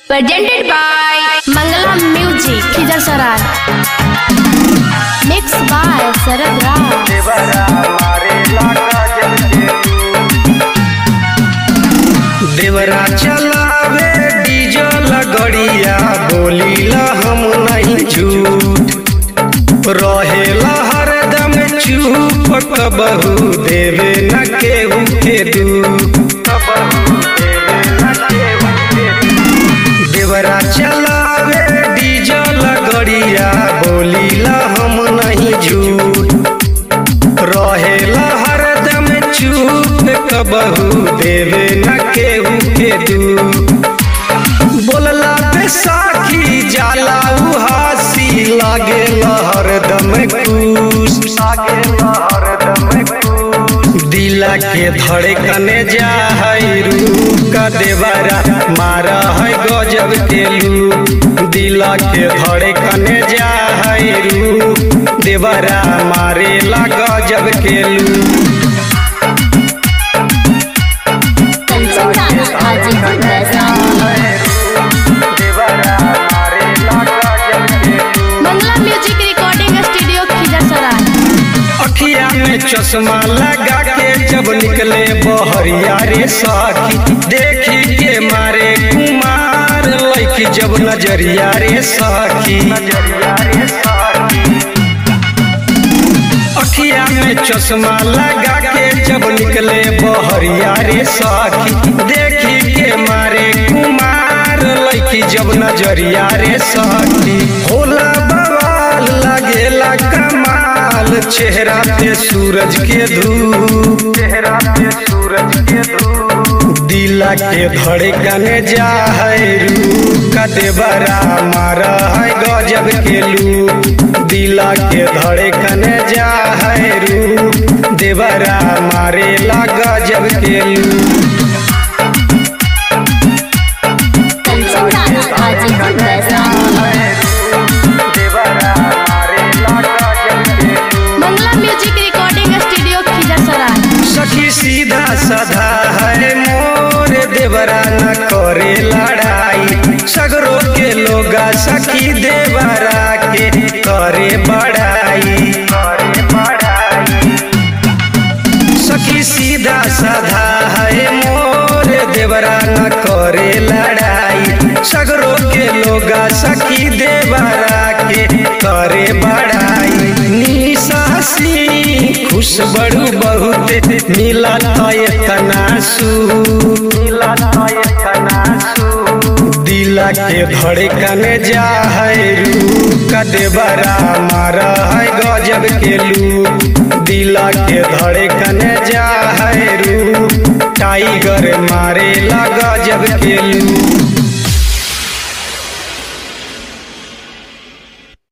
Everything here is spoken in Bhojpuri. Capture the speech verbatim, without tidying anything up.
Presented by Mangala Music, Khijarsara. Mixed by Sarad Raj. देवरा चलावे डीजल गड़िया, बोलीला हम नहीं झूठ, रहेला हरदम चुप, कबहू देवे न केहू के दूत। देवरा चलावे डीजल गड़िया, बोलीला हम नहीं झूठ, रहेला हरदम चुप, कबहू देवे न केहू के दूत। बोलला पे साखी जाला उ हासी, लागे हरदम खुश, दिला के धड़कने जा है रूह का देवरा, मारा है गजब के लू। दिला के धड़कने जा है रूह, देवरा मारे ला गजब के लू। Mangala Music Recording Studio, Khijarsara. अखिया में चश्मा लगा के जब निकले बहरिया रे साखी, देखी के मारे कुमार लैकी जब नजरिया रे साखी। अखिया में चश्मा लगा के जब निकले बहरिया रे साखी, देखी के मारे कुमार लैकी जब नजरिया रे साखी। होला बवाल लगेला कमाल, चेहरा पे सूरज के धूप, चेहरा पे सूरज के धूप। दिला के धड़कने जा है रूह का देवरा, मारा है गजब के लू। दिला के धड़कने जा है रूह, देवरा मारे ला गजब के लू। Mangala Music Recording Studio, Khijarsara. सखी सीधा साधा है मोर देवरा, न करे लड़ाई, सगरो के लोगा सखी देवरा के करे बड़ाई। सखी सीधा साधा है मोर देवरा, न करे लड़ाई, सगरो के लोगा सखी देवरा के करे बड़ाई। निसासी खुश बड़ू बहुत, मिला तना सू, दिला के धड़कने जा है रूह का देवरा, मारा है गजब के लू। दिला के धड़कने जा है रूह, टाइगर मारे ला गजब के लू।